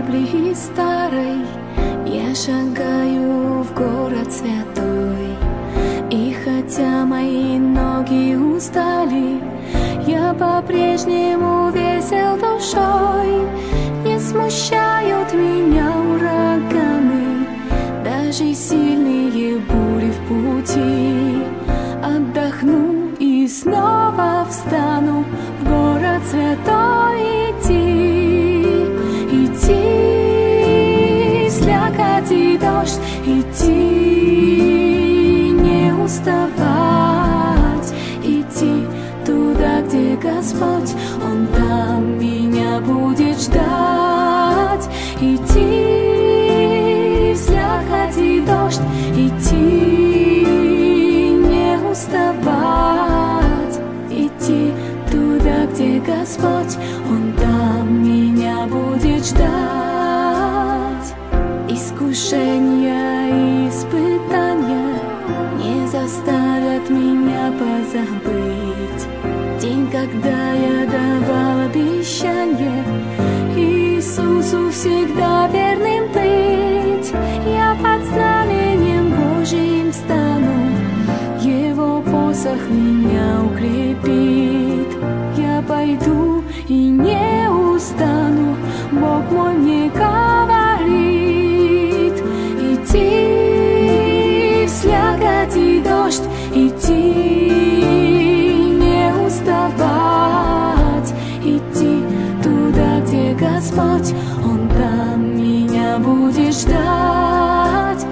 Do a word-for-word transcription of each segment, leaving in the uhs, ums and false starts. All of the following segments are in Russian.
мебли старой я шагаю в город святой. И хотя мои ноги устали, я по-прежнему весел душой. Не смущают меня ураганы, даже сильные бури в пути. Отдохну и снова встану в город святой идти. Идти, слякоть и дождь, идти, не уставать. Идти туда, где Господь, Он там меня будет ждать. Идти, слякоть и дождь, идти, не уставать. Идти туда, где Господь, Он там меня будет ждать. Искушения и испытания не заставят меня позабыть день, когда я давал обещание Иисусу всегда верным быть. Я под знамением Божьим стану, Его посох меня укрепит. Я пойду и не устану, Бог мой мне говорит. Идти, слякоть и дождь, идти, не уставать. Идти туда, где Господь, Он там меня будет ждать.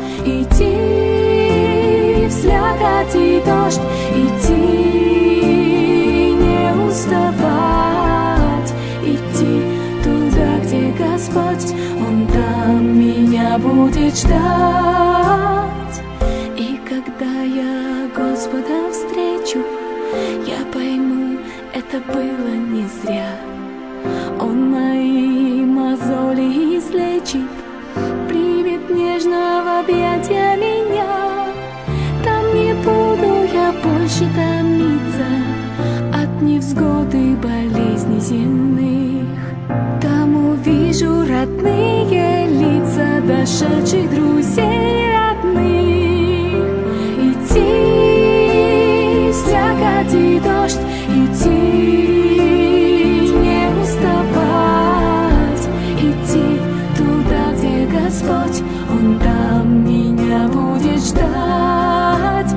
Идти, в слякоть и дождь, идти, не уставать. Идти туда, где Господь, Он там меня будет ждать. И когда я Господа встречу, я пойму, это было не зря. Он мои мозоли излечит, примет нежно в объятия меня. Там не буду я больше томиться от невзгоды болезней земных. Там увижу родные лица дошедших друзей родных. Идти, слякоть и дождь, идти, не уставать. Идти туда, где Господь, Он там меня будет ждать.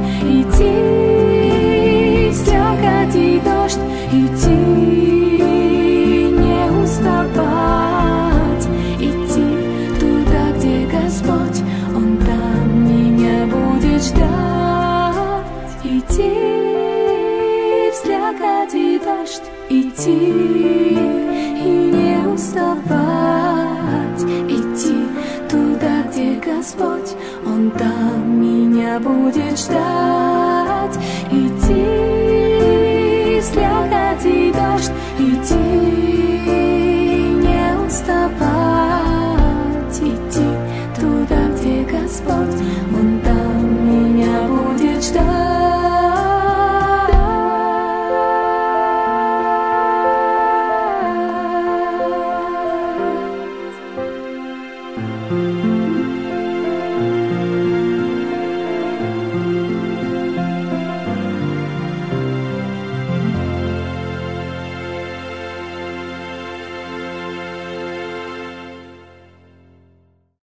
Идти, слякоть и дождь, идти, не уставать. Идти туда, где Господь, Он там меня будет ждать. Идти, в слякоть и дождь, идти и не уставать. Идти туда, где Господь, Он там меня будет ждать. Идти, в слякоть и дождь, идти, не уставать. Идти туда, где Господь, Он там меня будет ждать. Thank you.